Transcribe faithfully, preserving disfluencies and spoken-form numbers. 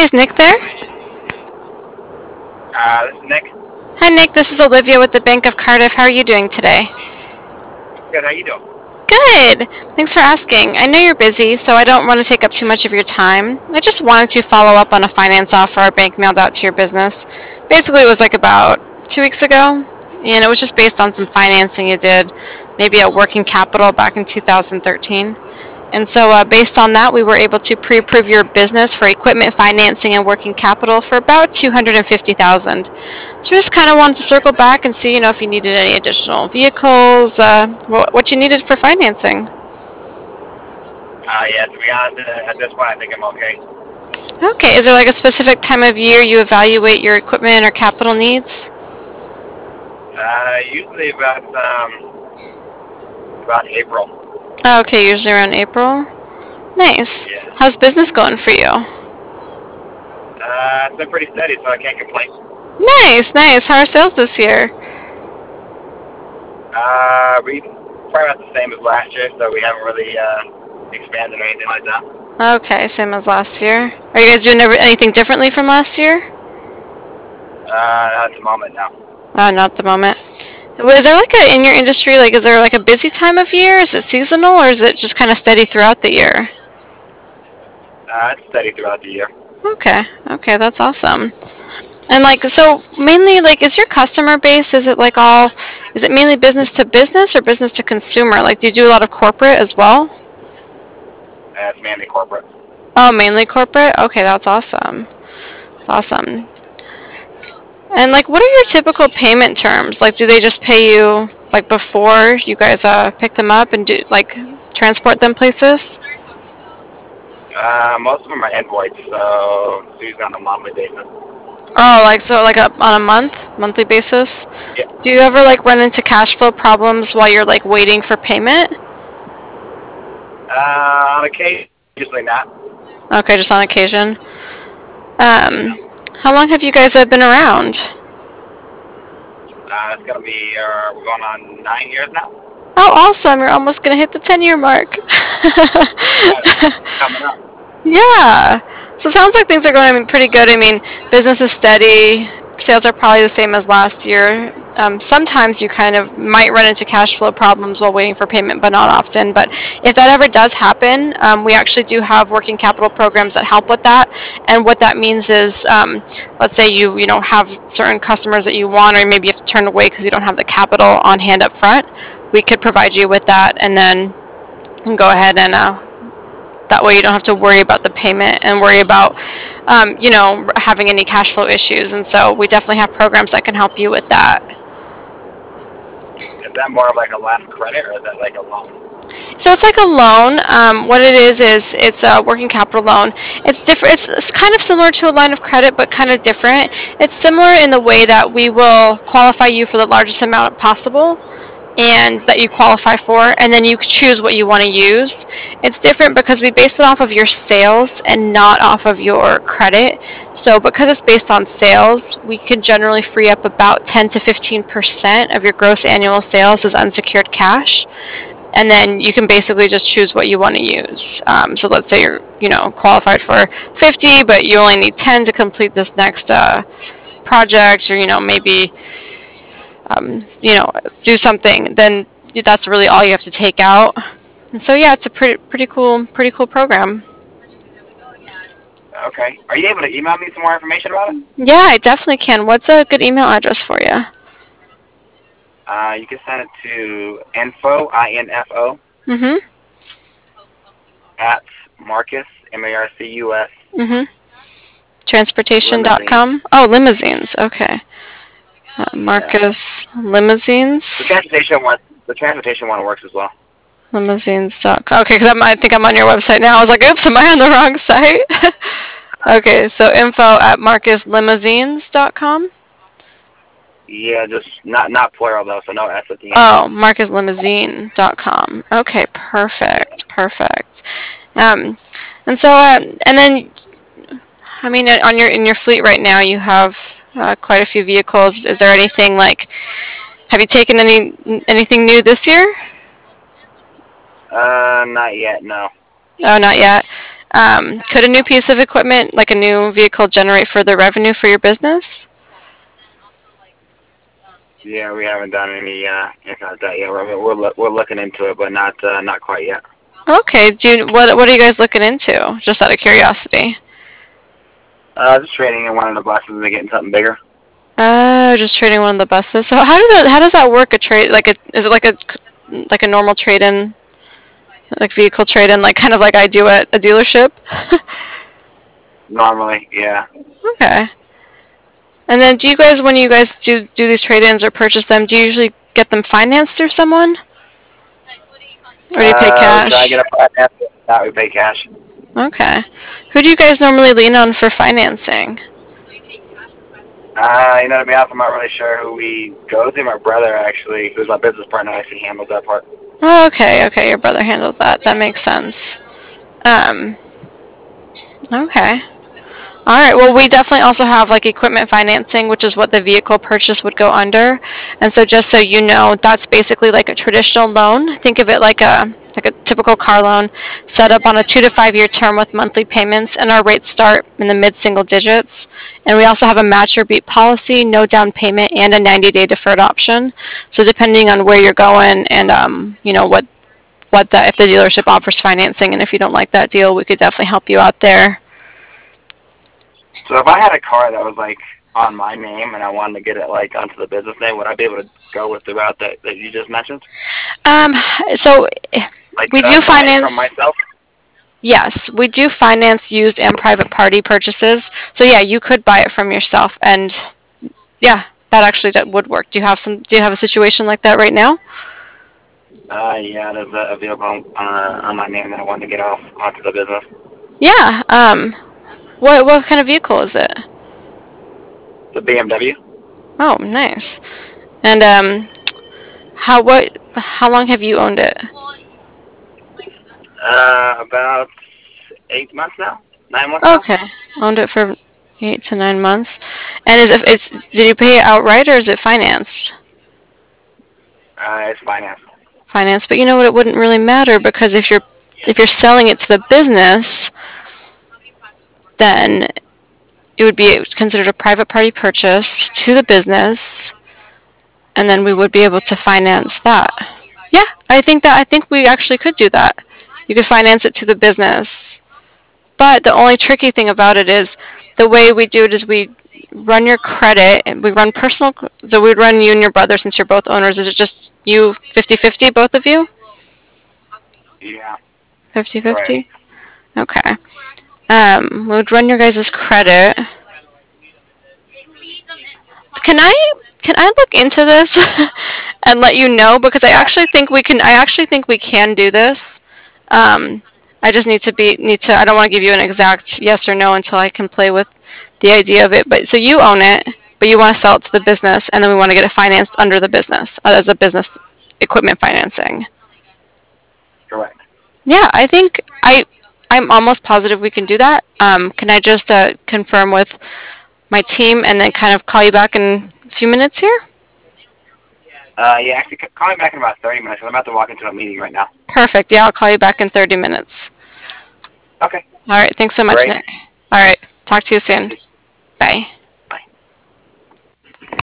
is Nick there? Uh, this is Nick. Hi, Nick. This is Olivia with the Bank of Cardiff. How are you doing today? Good, how you doing? Good. Thanks for asking. I know you're busy, so I don't want to take up too much of your time. I just wanted to follow up on a finance offer our bank mailed out to your business. Basically, it was like about two weeks ago, and it was just based on some financing you did, maybe at working capital back in two thousand thirteen. And so uh, based on that, we were able to pre-approve your business for equipment financing and working capital for about two hundred fifty thousand dollars. So we just kind of wanted to circle back and see, you know, if you needed any additional vehicles, uh, what, what you needed for financing. Uh, yeah, to be honest, uh, at this point, I think I'm okay. Okay, is there like a specific time of year you evaluate your equipment or capital needs? Uh, usually about, um, about April. Oh, okay, usually around April. Nice. Yeah. How's business going for you? Uh, it's been pretty steady, so I can't complain. Nice, nice. How are sales this year? Uh, we probably about the same as last year, so we haven't really, uh, expanded or anything like that. Okay, same as last year. Are you guys doing anything differently from last year? Uh, not at the moment, no. Oh, not at the moment. Was there like a, in your industry, like, is there like a busy time of year? Is it seasonal, or is it just kind of steady throughout the year? Uh, it's steady throughout the year. Okay, okay, that's awesome. And like, so mainly, like, is your customer base, is it like all, is it mainly business to business or business to consumer? Like, do you do a lot of corporate as well? Uh, it's mainly corporate. Oh, mainly corporate? Okay, that's awesome. That's awesome. And like, what are your typical payment terms? Like, do they just pay you like before you guys uh, pick them up and do like transport them places? Uh, most of them are invoiced, so it's usually on a monthly basis. Oh, like so, like a, on a month, monthly basis. Yeah. Do you ever like run into cash flow problems while you're like waiting for payment? Uh, on occasion, usually not. Okay, just on occasion. Um, how long have you guys uh, been around? Uh, it's gonna be, uh, we're going on nine years now. Oh, awesome! You're almost gonna hit the ten year mark. Coming up. Yeah. So it sounds like things are going pretty good. I mean, business is steady. Sales are probably the same as last year. Um, sometimes you kind of might run into cash flow problems while waiting for payment, but not often. But if that ever does happen, um, we actually do have working capital programs that help with that. And what that means is, um, let's say you you know have certain customers that you want, or maybe you have to turn away because you don't have the capital on hand up front. We could provide you with that, and then go ahead and uh, that way you don't have to worry about the payment and worry about, um, you know, having any cash flow issues. And so we definitely have programs that can help you with that. Is that more of like a line of credit, or is that like a loan? So it's like a loan. Um, what it is is it's a working capital loan. It's different. It's, it's kind of similar to a line of credit, but kind of different. It's similar in the way that we will qualify you for the largest amount possible, and that you qualify for, and then you choose what you want to use. It's different because we base it off of your sales and not off of your credit. So because it's based on sales, we can generally free up about ten to fifteen percent of your gross annual sales as unsecured cash. And then you can basically just choose what you want to use. Um, so let's say you're, you know, qualified for fifty, but you only need ten to complete this next uh, project, or, you know, maybe Um, you know, do something, then that's really all you have to take out. And so yeah, it's a pretty pretty cool pretty cool program. Okay. Are you able to email me some more information about it? Yeah, I definitely can. What's a good email address for you? Uh, you can send it to info, I N F O, Mm-hmm. at Marcus, M A R C U S. Mm-hmm. Transportation dot com. Oh, limousines. Okay. Uh, Marcus yeah. Limousines. The transportation one. The transportation one works as well. Limousines dot com. Okay, because I think I'm on your website now. I was like, oops, am I on the wrong site? Okay, so info at marcus limousines dot com. Yeah, just not not plural though, so no S at the end. Oh, marcus limousine dot com. Okay, perfect, perfect. Um, and so, uh, and then, I mean, on your in your fleet right now, you have uh, quite a few vehicles. Is there anything like, have you taken any anything new this year? Uh, not yet, no. Oh, not yet. Um, could a new piece of equipment, like a new vehicle, generate further revenue for your business? Yeah, we haven't done any uh, anything like that yet. We're we're, loo- we're looking into it, but not uh, not quite yet. Okay. Do you, what what are you guys looking into? Just out of curiosity. Uh, just trading in one of the buses and getting something bigger. Oh, just trading one of the buses. So how does that how does that work? A trade like a is it like a like a normal trade in, like vehicle trade in, like kind of like I do at a dealership? Normally, yeah. Okay. And then do you guys, when you guys do do these trade-ins or purchase them, do you usually get them financed through someone? Or do you pay Uh, we try to cash? get a finance. That we pay cash. Okay. Who do you guys normally lean on for financing? Uh, you know, to be honest, I'm not really sure who we go to. My brother, actually, who's my business partner, actually handles that part. Oh, okay, okay, your brother handles that. That makes sense. Um, okay. All right. Well, we definitely also have like equipment financing, which is what the vehicle purchase would go under. And so, just so you know, that's basically like a traditional loan. Think of it like a like a typical car loan, set up on a two to five year term with monthly payments, and our rates start in the mid single digits. And we also have a match or beat policy, no down payment, and a ninety day deferred option. So depending on where you're going and um, you know what what the if the dealership offers financing, and if you don't like that deal, we could definitely help you out there. So if I had a car that was like on my name and I wanted to get it like onto the business name, would I be able to go with the route that, that you just mentioned? Um, so Like, we could I do buy it from finance, myself? yes, we do finance used and private party purchases. So yeah, you could buy it from yourself, and yeah, that actually that would work. Do you have some? Do you have a situation like that right now? Uh, yeah, there's a, a vehicle on, uh, on my name that I wanted to get off onto the business. Yeah. Um, what what kind of vehicle is it? The B M W. Oh, nice. And um, how what how long have you owned it? Uh, about eight months now, nine months now. Okay, owned it for eight to nine months. And is it it's did you pay it outright or is it financed? Uh, it's financed. Finance, but you know what? It wouldn't really matter because if you're if you're selling it to the business, then it would be considered a private party purchase to the business, and then we would be able to finance that. Yeah, I think that I think we actually could do that. You could finance it to the business, but the only tricky thing about it is the way we do it is we run your credit and we run personal. So we'd run you and your brother since you're both owners. Is it just you fifty-fifty, both of you? Yeah, correct. fifty-fifty. Okay. Um, we would run your guys' credit. Can I can I look into this and let you know because I Yeah, actually think we can I actually think we can do this. Um, I just need to be need to I don't want to give you an exact yes or no until I can play with the idea of it. But so you own it, but you want to sell it to the business, and then we want to get it financed under the business uh, as a business equipment financing. correct. Yeah, I think I I'm almost positive we can do that. Um, can I just uh, confirm with my team and then kind of call you back in a few minutes here? Uh, yeah, actually, c- call me back in about thirty minutes. 'Cause I'm about to walk into a meeting right now. Perfect. Yeah, I'll call you back in thirty minutes. Okay, All right. Thanks so much, great. Nick. All right. Talk to you soon. Bye.